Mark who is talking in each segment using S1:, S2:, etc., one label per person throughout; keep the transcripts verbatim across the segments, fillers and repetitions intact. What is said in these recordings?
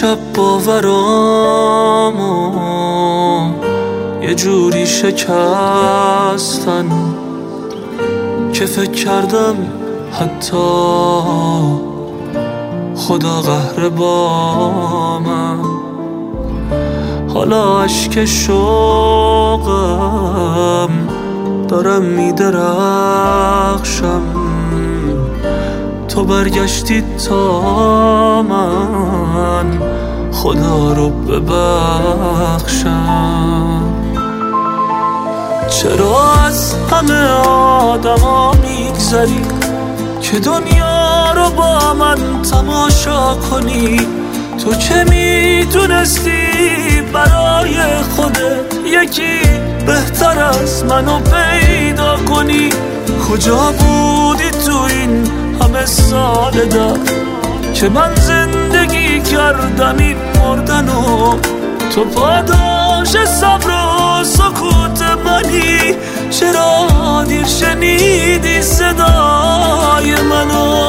S1: شب باورامو یه جوری شکستن که فکر کردم حتی خدا قهر با من. حالا اشک شوقم دارم میدرخشم، تو برگشتی تا من خدا رو ببخشم. چرا از همه آدما میگذری که دنیا رو با من تماشا کنی؟ تو که میدونستی برای خودت یکی بهتر از منو پیدا کنی. کجا بودی تو این همه سال در که من زندگی کردم این مردنو؟ تو پاداش صبر و سکوت منی، چرا دیر شنیدی صدای منو؟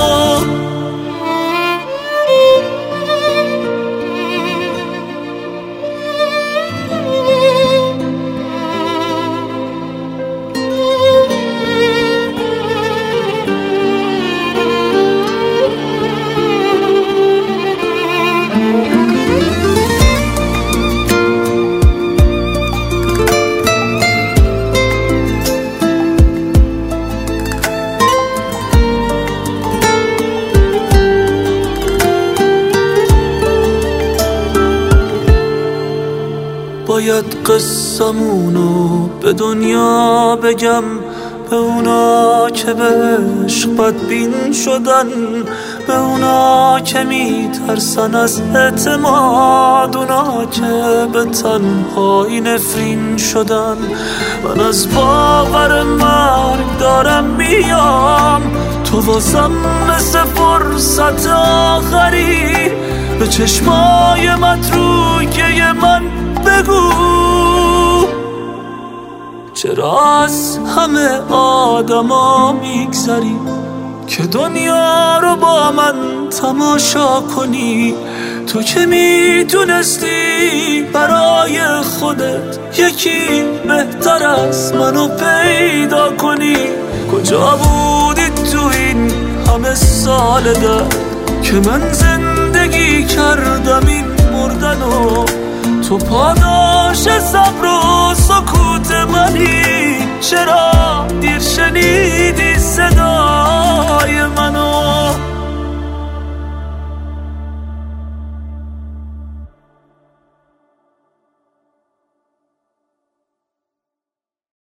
S1: باید قصمونو به دنیا بگم، به اونا که به عشق بدبین شدن، به اونا که میترسن از اعتماد، اونا که به تنهایی نفرین شدن. من از باور مرگ دارم میام، تو واسم مثل فرصت آخری. به چشمای متروکه من بگو چرا از همه آدما میگذری که دنیا رو با من تماشا کنی؟ تو که میدونستی برای خودت یکی بهتر از منو پیدا کنی. کجا بودی تو این همه سال در که من زندگی کردم این مردنو؟ تو پاداش صبر و سکوت منی، چرا